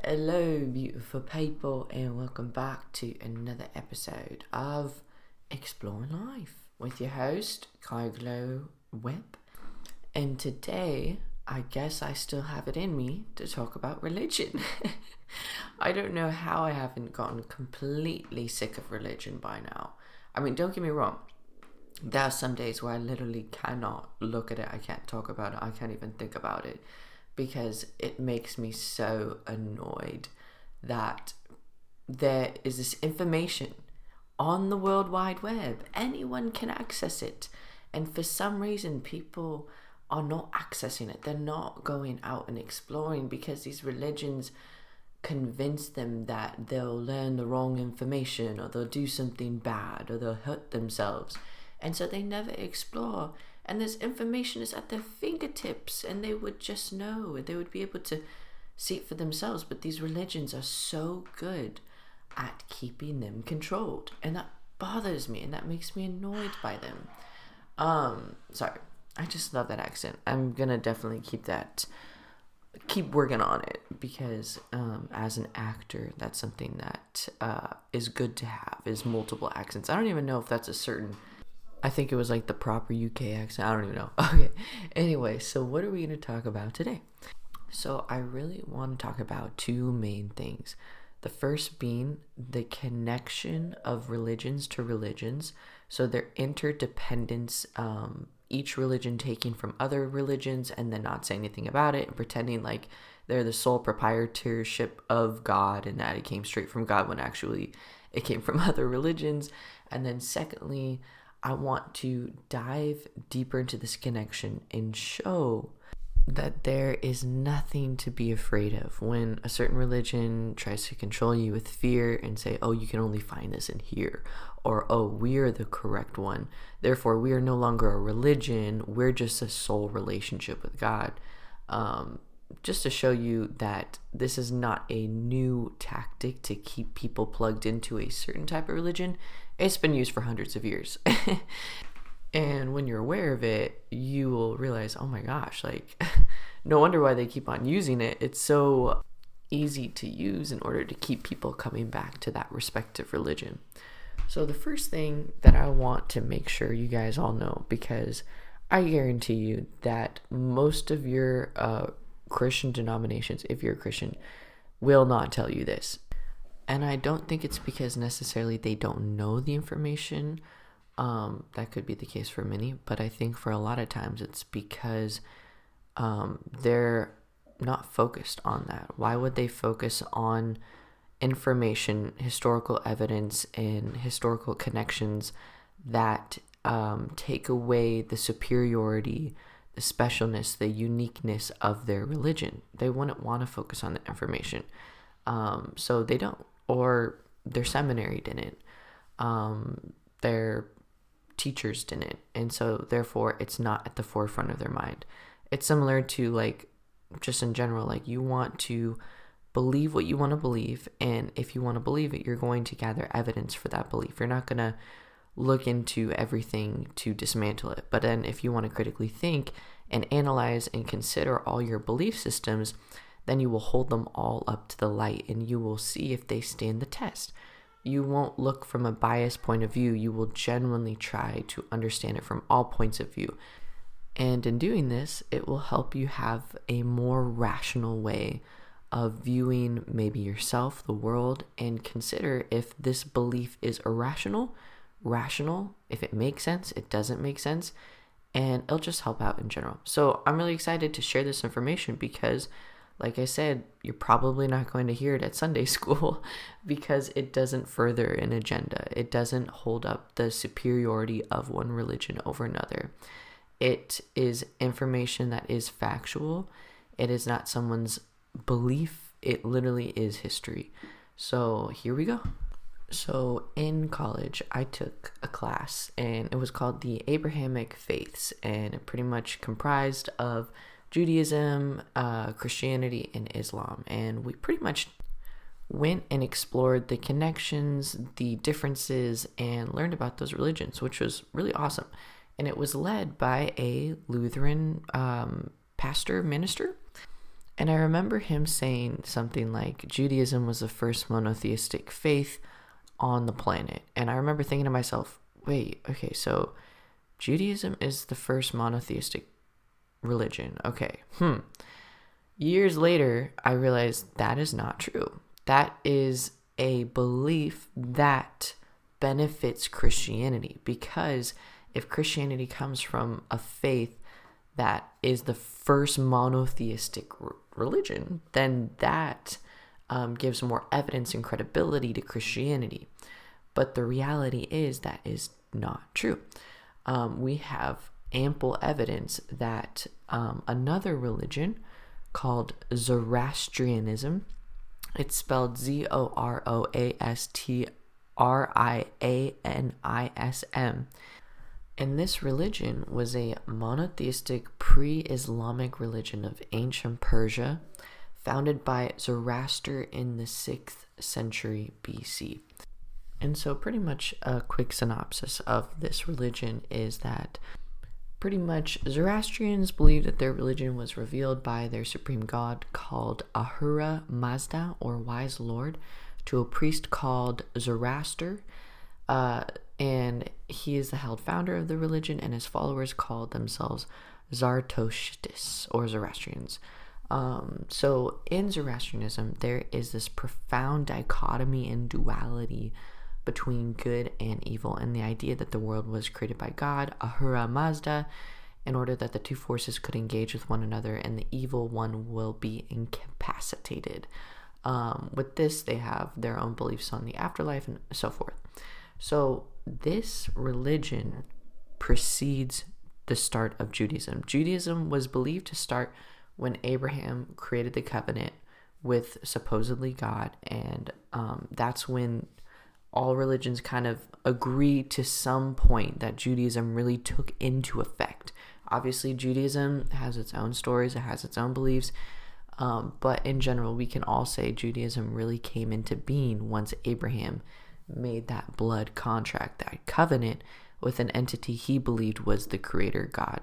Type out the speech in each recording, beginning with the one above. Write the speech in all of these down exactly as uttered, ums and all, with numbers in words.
Hello, beautiful people, and welcome back to another episode of Exploring Life with your host, Kyglo Webb. And today, I guess I still have it in me to talk about religion. I don't know how I haven't gotten completely sick of religion by now. I mean, don't get me wrong. There are some days where I literally cannot look at it. I can't talk about it. I can't even think about it because it makes me so annoyed that there is this information on the World Wide Web. Anyone can access it. And for some reason, people are not accessing it. They're not going out and exploring because these religions convince them that they'll learn the wrong information or they'll do something bad or they'll hurt themselves. And so they never explore. And this information is at their fingertips and they would just know. They would be able to see it for themselves. But these religions are so good at keeping them controlled. And that bothers me and that makes me annoyed by them. Um, sorry. I just love that accent. I'm gonna definitely keep that, keep working on it because um, as an actor, that's something that uh, is good to have, is multiple accents. I don't even know if that's a certain, I think it was like the proper U K accent. I don't even know. Okay. Anyway, so what are we going to talk about today? So I really want to talk about two main things. The first being the connection of religions to religions. So their interdependence, um, each religion taking from other religions and then not saying anything about it and pretending like they're the sole proprietorship of God and that it came straight from God when actually it came from other religions. And then secondly, I want to dive deeper into this connection and show that there is nothing to be afraid of when a certain religion tries to control you with fear and say, oh, you can only find this in here, or oh, we are the correct one, therefore we are no longer a religion, we're just a soul relationship with God. Um, just to show you that this is not a new tactic to keep people plugged into a certain type of religion. It's been used for hundreds of years. And when you're aware of it, you will realize, oh my gosh, like, no wonder why they keep on using it. It's so easy to use in order to keep people coming back to that respective religion. So the first thing that I want to make sure you guys all know, because I guarantee you that most of your uh, Christian denominations, if you're a Christian, will not tell you this. And I don't think it's because necessarily they don't know the information. Um, that could be the case for many, but I think for a lot of times it's because um, they're not focused on that. Why would they focus on information, historical evidence, and historical connections that um, take away the superiority, the specialness, the uniqueness of their religion? They wouldn't want to focus on the information. Um, so they don't, or their seminary didn't. Um, their teachers didn't, and so therefore it's not at the forefront of their mind. It's similar to like just in general, like you want to believe what you want to believe, and if you want to believe it, you're going to gather evidence for that belief. You're not going to look into everything to dismantle it. But then if you want to critically think and analyze and consider all your belief systems, then you will hold them all up to the light and you will see if they stand the test. You won't look from a biased point of view. You will genuinely try to understand it from all points of view. And in doing this, it will help you have a more rational way of viewing maybe yourself, the world, and consider if this belief is irrational, rational, if it makes sense, it doesn't make sense, and it'll just help out in general. So I'm really excited to share this information because, like I said, you're probably not going to hear it at Sunday school because it doesn't further an agenda. It doesn't hold up the superiority of one religion over another. It is information that is factual. It is not someone's belief. It literally is history. So here we go. So in college, I took a class and it was called the Abrahamic Faiths, and it pretty much comprised of Judaism, uh, Christianity, and Islam. And we pretty much went and explored the connections, the differences, and learned about those religions, which was really awesome. And it was led by a Lutheran um, pastor, minister. And I remember him saying something like Judaism was the first monotheistic faith on the planet. And I remember thinking to myself, wait, okay, so Judaism is the first monotheistic religion. Okay, hmm. Years later, I realized that is not true. That is a belief that benefits Christianity, because if Christianity comes from a faith that is the first monotheistic r- religion, then that um, gives more evidence and credibility to Christianity. But the reality is that is not true. Um, we have ample evidence that um, another religion called Zoroastrianism, it's spelled Z O R O A S T R I A N I S M, and this religion was a monotheistic pre-Islamic religion of ancient Persia, founded by Zoroaster in the sixth century B C. And so pretty much a quick synopsis of this religion is that pretty much Zoroastrians believed that their religion was revealed by their supreme god called Ahura Mazda, or Wise Lord, to a priest called Zoroaster. Uh, and he is the held founder of the religion, and his followers called themselves Zartoshtis, or Zoroastrians. Um, so in Zoroastrianism, there is this profound dichotomy and duality between good and evil, and the idea that the world was created by God, Ahura Mazda, in order that the two forces could engage with one another, and the evil one will be incapacitated. Um, with this, they have their own beliefs on the afterlife and so forth. So this religion precedes the start of Judaism. Judaism was believed to start when Abraham created the covenant with supposedly God, and um, that's when all religions kind of agree to some point that Judaism really took into effect. Obviously, Judaism has its own stories, it has its own beliefs, um, but in general, we can all say Judaism really came into being once Abraham made that blood contract, that covenant with an entity he believed was the creator God.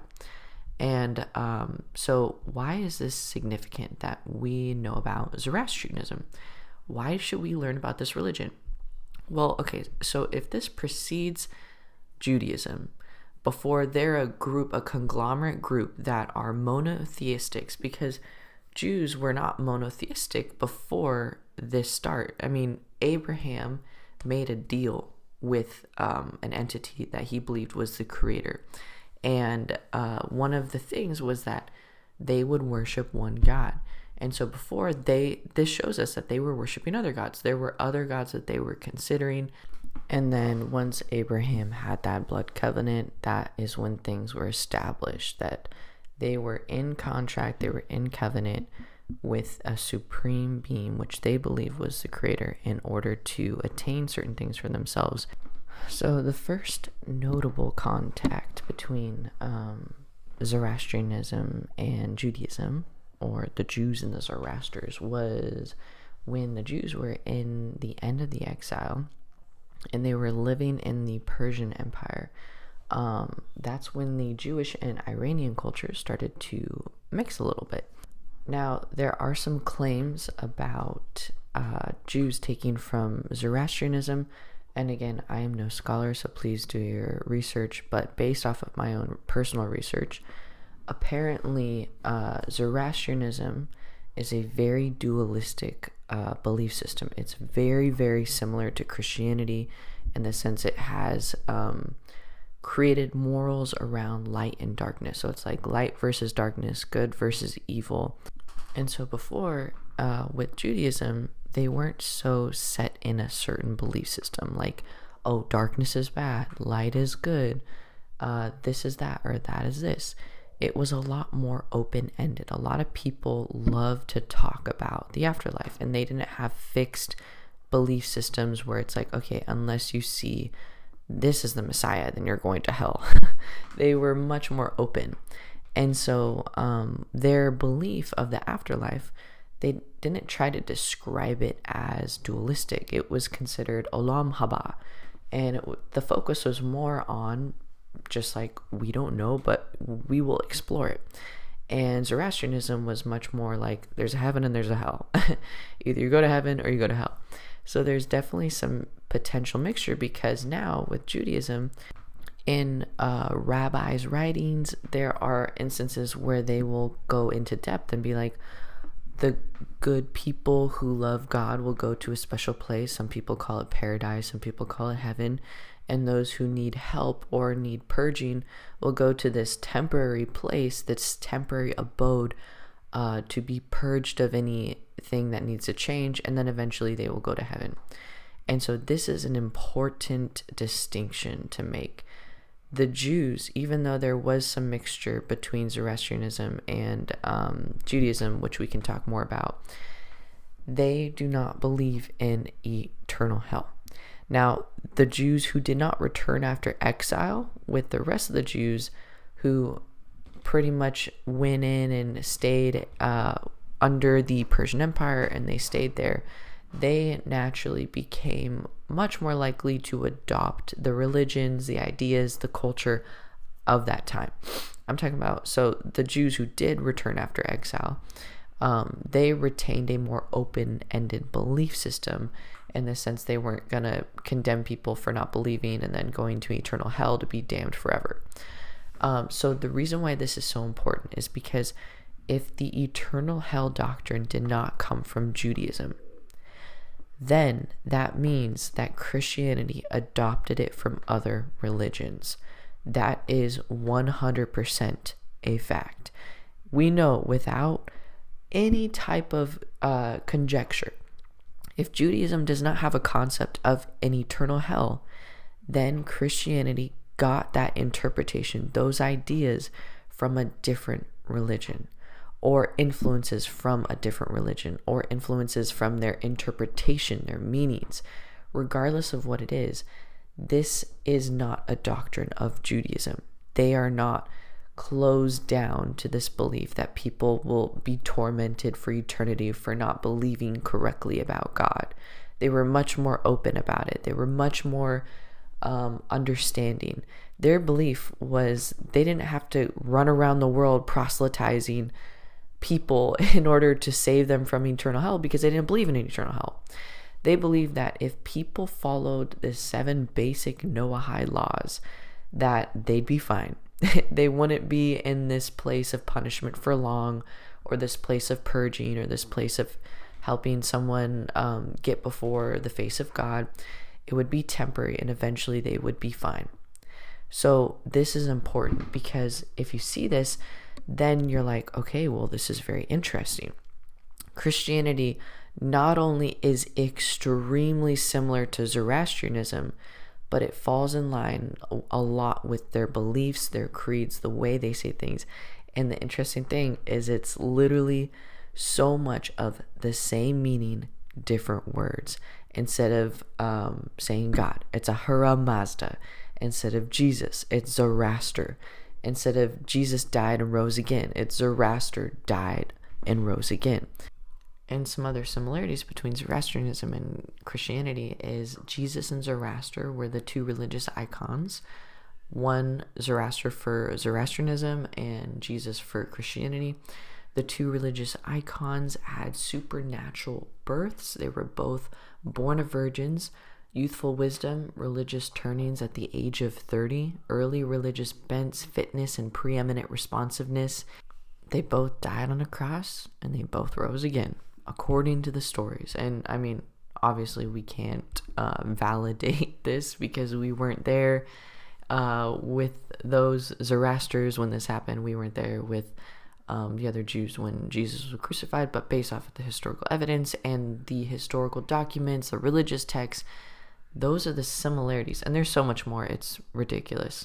And um, so why is this significant that we know about Zoroastrianism? Why should we learn about this religion? Well, okay, so if this precedes Judaism, before they're a group, a conglomerate group that are monotheistics, because Jews were not monotheistic before this start. I mean, Abraham made a deal with um, an entity that he believed was the creator. And uh, one of the things was that they would worship one God. And so before they, this shows us that they were worshiping other gods. There were other gods that they were considering. And then once Abraham had that blood covenant, that is when things were established, that they were in contract, they were in covenant with a supreme being, which they believed was the creator, in order to attain certain things for themselves. So the first notable contact between um, Zoroastrianism and Judaism, or the Jews and the Zoroasters, was when the Jews were in the end of the exile and they were living in the Persian Empire. Um, that's when the Jewish and Iranian cultures started to mix a little bit. Now, there are some claims about uh, Jews taking from Zoroastrianism, and again, I am no scholar, so please do your research, but based off of my own personal research, apparently uh, Zoroastrianism is a very dualistic uh, belief system. It's very, very similar to Christianity in the sense it has um, created morals around light and darkness. So it's like light versus darkness, good versus evil. And so before, uh, with Judaism, they weren't so set in a certain belief system, like, oh, darkness is bad, light is good, uh, this is that, or that is this. It was a lot more open-ended. A lot of people love to talk about the afterlife, and they didn't have fixed belief systems where it's like, okay, unless you see this is the Messiah, then you're going to hell. They were much more open. And so um, their belief of the afterlife, they didn't try to describe it as dualistic. It was considered olam haba. And it, the focus was more on just like, we don't know, but we will explore it. And Zoroastrianism was much more like there's a heaven and there's a hell. Either you go to heaven or you go to hell. So there's definitely some potential mixture, because now with Judaism, in uh, rabbis' writings, there are instances where they will go into depth and be like, the good people who love God will go to a special place. Some people call it paradise, some people call it heaven. And those who need help or need purging will go to this temporary place, this temporary abode, uh, to be purged of anything that needs to change. And then eventually they will go to heaven. And so this is an important distinction to make. The Jews, even though there was some mixture between Zoroastrianism and um, Judaism, which we can talk more about, they do not believe in eternal hell. Now, the Jews who did not return after exile with the rest of the Jews who pretty much went in and stayed uh, under the Persian Empire, and they stayed there, they naturally became much more likely to adopt the religions, the ideas, the culture of that time. I'm talking about, so the Jews who did return after exile, um, they retained a more open-ended belief system, in the sense they weren't going to condemn people for not believing and then going to eternal hell to be damned forever. Um, so the reason why this is so important is because if the eternal hell doctrine did not come from Judaism, then that means that Christianity adopted it from other religions. That is one hundred percent a fact. We know without any type of uh, conjecture, if Judaism does not have a concept of an eternal hell, then Christianity got that interpretation, those ideas, from a different religion, or influences from a different religion, or influences from their interpretation, their meanings. Regardless of what it is, this is not a doctrine of Judaism. They are not closed down to this belief that people will be tormented for eternity for not believing correctly about God. They were much more open about it. They were much more um, understanding. Their belief was they didn't have to run around the world proselytizing people in order to save them from eternal hell, because they didn't believe in an eternal hell. They believed that if people followed the seven basic Noahide laws, that they'd be fine. They wouldn't be in this place of punishment for long, or this place of purging, or this place of helping someone um, get before the face of God. It would be temporary, and eventually they would be fine. So this is important, because if you see this, then you're like, okay, well, this is very interesting. Christianity not only is extremely similar to Zoroastrianism, but it falls in line a lot with their beliefs, their creeds, the way they say things. And the interesting thing is it's literally so much of the same meaning, different words. Instead of um, saying God, it's Ahura Mazda. Instead of Jesus, it's Zoroaster. Instead of Jesus died and rose again, it's Zoroaster died and rose again. And some other similarities between Zoroastrianism and Christianity is Jesus and Zoroaster were the two religious icons. One, Zoroaster for Zoroastrianism, and Jesus for Christianity. The two religious icons had supernatural births. They were both born of virgins, youthful wisdom, religious turnings at the age of thirty, early religious bents, fitness, and preeminent responsiveness. They both died on a cross, and they both rose again, according to the stories. And I mean, obviously we can't uh, validate this because we weren't there uh, with those Zoroasters when this happened. We weren't there with um, the other Jews when Jesus was crucified, but based off of the historical evidence and the historical documents, the religious texts, those are the similarities. And there's so much more, it's ridiculous.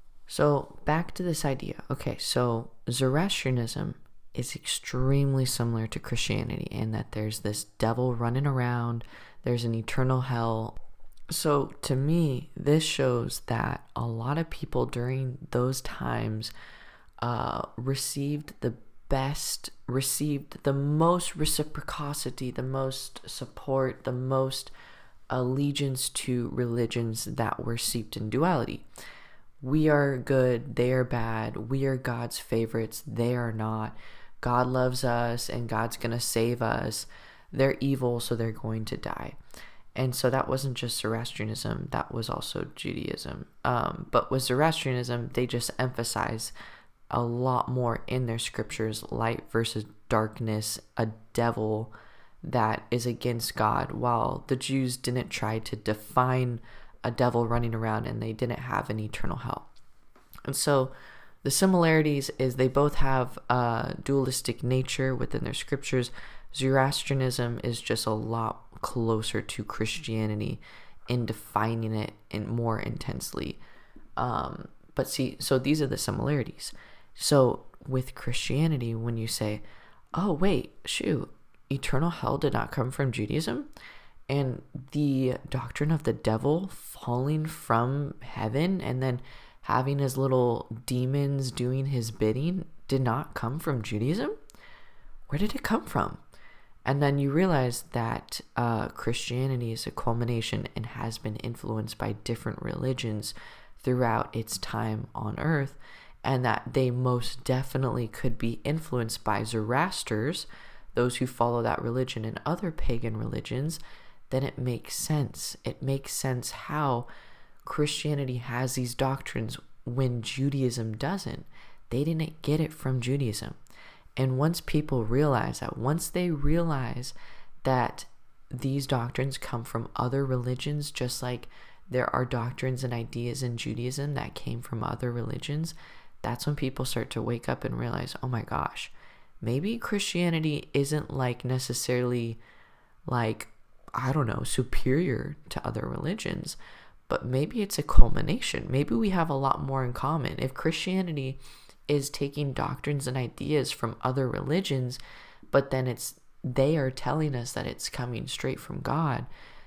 So back to this idea. Okay, so Zoroastrianism is extremely similar to Christianity in that there's this devil running around, there's an eternal hell. So to me, this shows that a lot of people during those times uh, received the best, received the most reciprocity, the most support, the most allegiance to religions that were steeped in duality. we are good, they are bad, we are God's favorites, they are not. God loves us and God's going to save us. They're evil, so they're going to die. And so that wasn't just Zoroastrianism, that was also Judaism. Um, but with Zoroastrianism, they just emphasize a lot more in their scriptures, light versus darkness, a devil that is against God, while the Jews didn't try to define a devil running around and they didn't have an eternal hell. And so the similarities is they both have a dualistic nature within their scriptures. Zoroastrianism is just a lot closer to Christianity in defining it in more intensely. Um, but see, so these are the similarities. So with Christianity, when you say, oh, wait, shoot, eternal hell did not come from Judaism, and the doctrine of the devil falling from heaven and then having his little demons doing his bidding did not come from Judaism? Where did it come from? And then you realize that uh, Christianity is a culmination and has been influenced by different religions throughout its time on earth, and that they most definitely could be influenced by Zoroasters, those who follow that religion, and other pagan religions. Then it makes sense. It makes sense how Christianity has these doctrines when Judaism doesn't. They didn't get it from Judaism. And once people realize that, once they realize that these doctrines come from other religions, just like there are doctrines and ideas in Judaism that came from other religions, that's when people start to wake up and realize, oh my gosh, maybe Christianity isn't like necessarily like, I don't know, superior to other religions, but maybe it's a culmination. Maybe we have a lot more in common. If Christianity is taking doctrines and ideas from other religions, but then it's they are telling us that it's coming straight from God,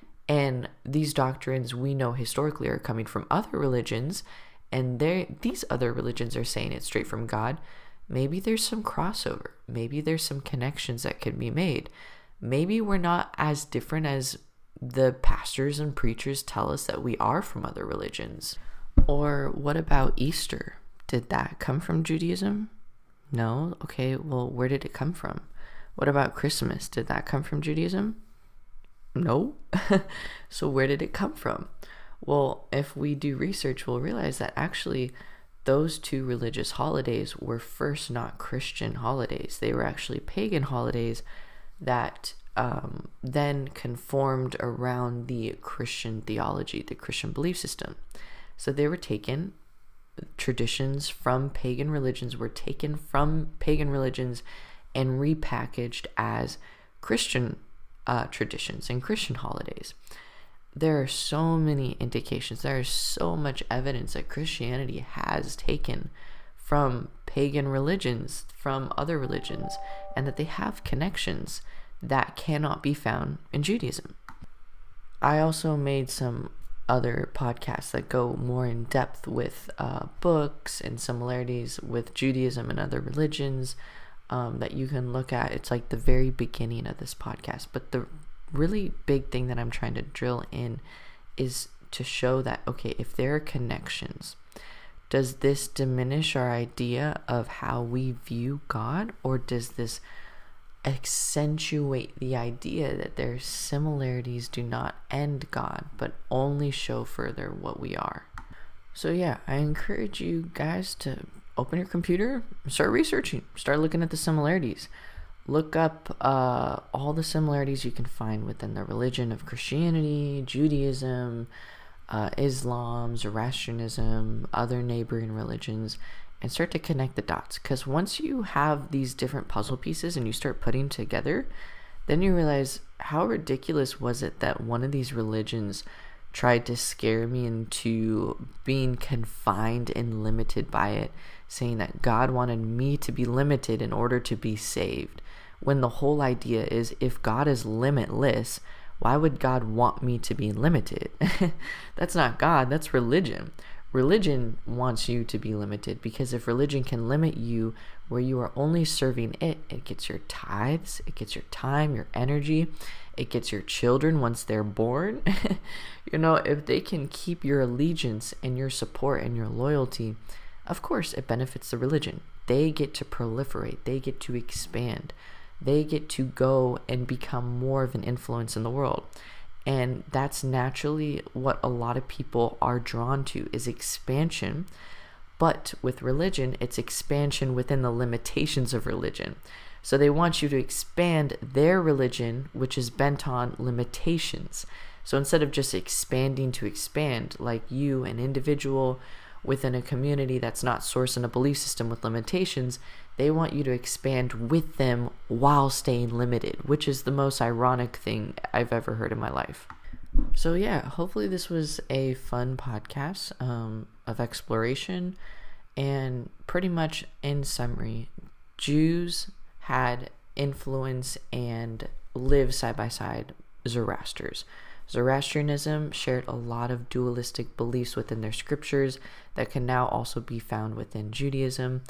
and these doctrines we know historically are coming from other religions, and they these other religions are saying it's straight from God, maybe there's some crossover. Maybe there's some connections that could be made. Maybe we're not as different as the pastors and preachers tell us that we are from other religions. Or what about Easter? Did that come from Judaism? No? Okay, well, where did it come from? What about Christmas? Did that come from Judaism? No? So where did it come from? Well, if we do research, we'll realize that actually those two religious holidays were first not Christian holidays. They were actually pagan holidays that um, then conformed around the Christian theology, the Christian belief system. So they were taken, traditions from pagan religions were taken from pagan religions and repackaged as Christian uh, traditions and Christian holidays. There are so many indications, there is so much evidence that Christianity has taken from pagan religions, from other religions, and that they have connections that cannot be found in Judaism. I also made some other podcasts that go more in depth with uh, books and similarities with Judaism and other religions um, that you can look at. It's like the very beginning of this podcast. But the really big thing that I'm trying to drill in is to show that, okay, if there are connections, does this diminish our idea of how we view God, or does this accentuate the idea that their similarities do not end God, but only show further what we are? So yeah, I encourage you guys to open your computer, start researching, start looking at the similarities. Look up uh, all the similarities you can find within the religion of Christianity, Judaism, uh, Islam, Zoroastrianism, other neighboring religions, and start to connect the dots. Because once you have these different puzzle pieces and you start putting together, then you realize, how ridiculous was it that one of these religions tried to scare me into being confined and limited by it, saying that God wanted me to be limited in order to be saved, when the whole idea is, if God is limitless, why would God want me to be limited? That's not God, that's religion. Religion wants you to be limited, because if religion can limit you where you are only serving it, it gets your tithes, it gets your time, your energy, it gets your children once they're born. You know, if they can keep your allegiance and your support and your loyalty, of course it benefits the religion. They get to proliferate, they get to expand, they get to go and become more of an influence in the world. And that's naturally what a lot of people are drawn to, is expansion. But with religion, it's expansion within the limitations of religion. So they want you to expand their religion, which is bent on limitations. So instead of just expanding to expand, like you, an individual within a community that's not sourced in a belief system with limitations, they want you to expand with them while staying limited, which is the most ironic thing I've ever heard in my life. So yeah, hopefully this was a fun podcast um, of exploration. And pretty much in summary, Jews had influence and lived side by side Zoroasters. Zoroastrianism shared a lot of dualistic beliefs within their scriptures that can now also be found within Judaism.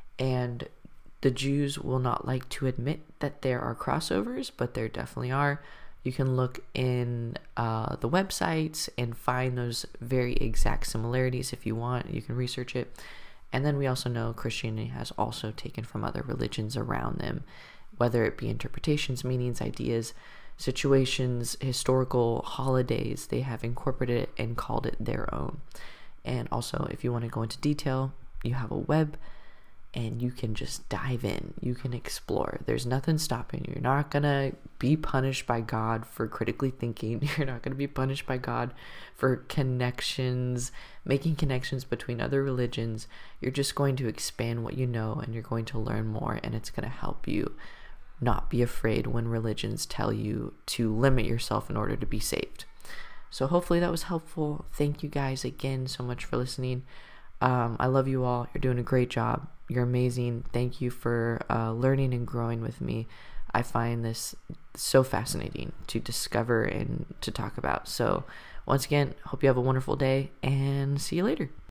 And the Jews will not like to admit that there are crossovers, but there definitely are. You can look in uh, the websites and find those very exact similarities if you want. You can research it. And then we also know Christianity has also taken from other religions around them, whether it be interpretations, meanings, ideas, situations, historical holidays. They have incorporated it and called it their own. And also, if you want to go into detail, you have a web and you can just dive in. You can explore. There's nothing stopping you. You're not going to be punished by God for critically thinking. You're not going to be punished by God for connections, making connections between other religions. You're just going to expand what you know, and you're going to learn more, and it's going to help you not be afraid when religions tell you to limit yourself in order to be saved. So hopefully that was helpful. Thank you guys again so much for listening. Um, I love you all. You're doing a great job. You're amazing. Thank you for uh, learning and growing with me. I find this so fascinating to discover and to talk about. So once again, hope you have a wonderful day, and see you later.